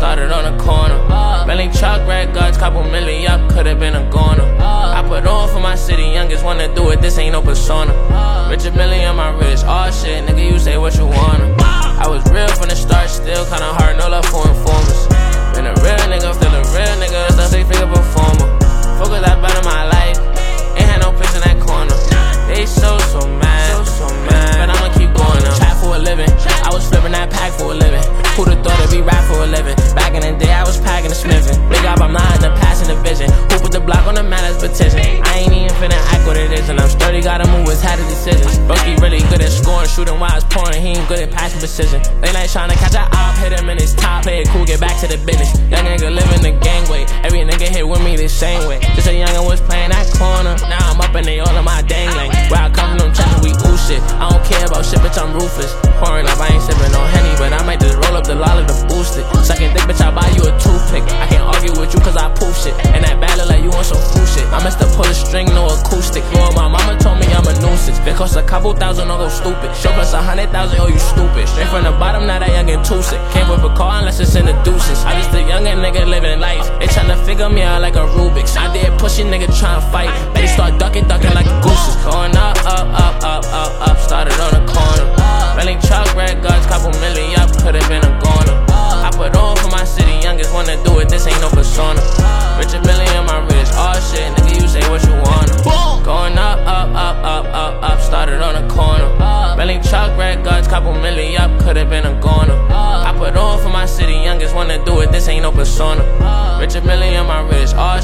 started on the corner. Belly truck, red guards, couple million, yup, could've been a goner. I put on for my city, youngest wanna do it, this ain't no persona. Richard Millie on my wrist, all shit, nigga, you say what you wanna. I was real from the start, still kinda hard, no love for informers. Been a real nigga, still a real nigga, that's a six-figure performer. Focus, I better my life, ain't had no place in that corner. They so mad, but I'ma keep going up. Trap for a living, I was flipping that pack for a living. Who'd have thought it'd be rap for a living? Back in the day, I was packing and smithing. Big up, I'm not in the passing the vision. Who put the block on the man as petition? I ain't even finna act what it is, and I'm sturdy, gotta move, it's had a decisions. Bucky really good at scoring, shooting while it's pouring, he ain't good at passing precision. They like trying to catch a op, hit him in his top, play it cool, get back to the business. Young nigga living the gangway, every nigga hit with me the same way. Just a youngin' was playing that corner, now I'm up and they all in my dang lane. Where I come from, them trapping, we ooh shit. I don't care about shit, bitch, I'm ruthless. Pouring up, I ain't sipping no Henny, but I might just roll up the lolly to boost it. Sucking dick, bitch, I'll buy you a toothpick. I can't argue with you cause I poof shit. And that bad look like you want some food shit. I messed up, pull a string, no acoustic. Lord, my mama told me I'm a nuisance. It cost a couple thousand, don't go stupid. Show plus 100,000, oh you stupid. Straight from the bottom, now that youngin' too sick. Can't whip a car unless it's in the deuces. I just a youngin' nigga living life. They tryna figure me out like a Rubik's. I did pushing nigga tryna fight. Bet he start ducking like a goose. Going up, started on the corner. Belly truck, red guards, couple million, yup, could've been a goner. I put on for my city, youngest wanna do it, this ain't no persona. Richard Millie on my wrist, all shit, nigga, you say what you wanna. Going up, started on the corner. Belly truck, red guards, couple million, yup, could've been a goner. I put on for my city, youngest wanna do it, this ain't no persona. Richard Millie on my wrist, all